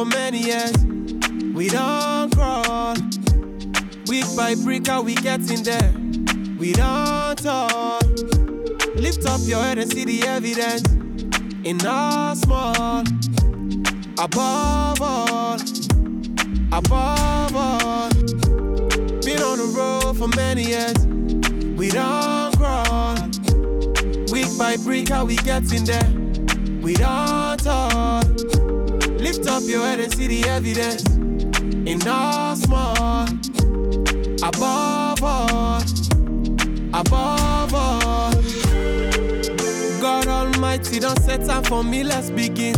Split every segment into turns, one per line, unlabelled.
for many years. We don't crawl. Brick by brick, how we getting there? We don't talk. Lift up your head and see the evidence. In our small. Above all. Above all. Been on the road for many years. We don't crawl. Brick by brick, how we getting there? We don't talk. Lift up your head and see the evidence. In our small. Above all. Above all. God Almighty don't set time for me, let's begin.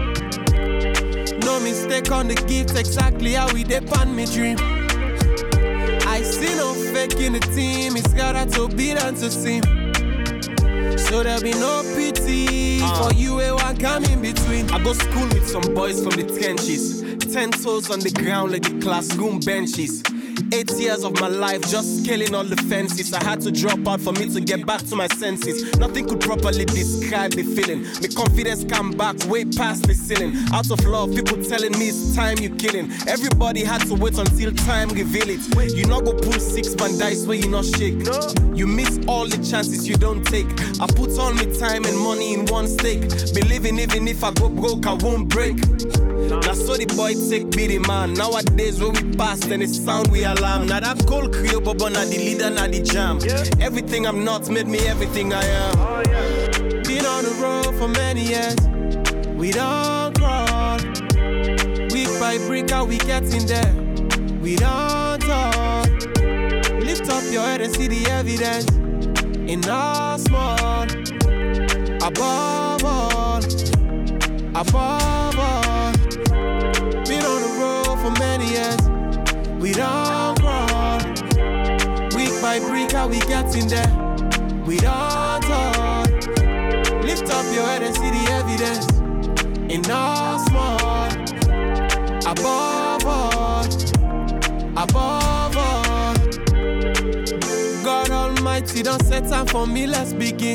No mistake on the gift, exactly how we depend me dream. I see no fake in the team, it's gotta to beat and to seem. So there'll be no pity for you, one come in between.
I go school with some boys from the trenches. 10 toes on the ground like the classroom benches. 8 years of my life just scaling all the fences. I had to drop out for me to get back to my senses. Nothing could properly describe the feeling. My confidence came back way past the ceiling. Out of love, people telling me it's time you killing. Everybody had to wait until time reveal it. You not go pull 6 man dice where you not shake. You miss all the chances you don't take. I put all my time and money in one stake. Believing even if I go broke, I won't break. Now so the boy take be the man. Nowadays when we pass then it sound we alarm. Now that cold Creole but not the leader, not the jam. Everything I'm not made me everything I am.
Been on the road for many years. We don't crawl. Brick by brick, how we getting there? We don't talk. Lift up your head and see the evidence. In our small. Above all. Above all. Been on the road for many years. We don't crawl. Brick by brick, how we getting there? We don't talk. Lift up your head and see the evidence. In our small. Above all. Above all. God Almighty don't set time for me, let's begin.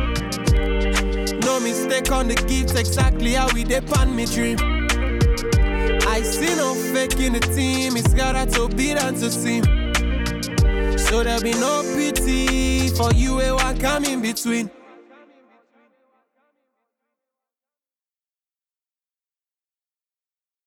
No mistake on the gift, exactly how we depend me dream. I see no fake in the team, it's gotta to beat and to seem. So there'll be no pity for you, one come in between.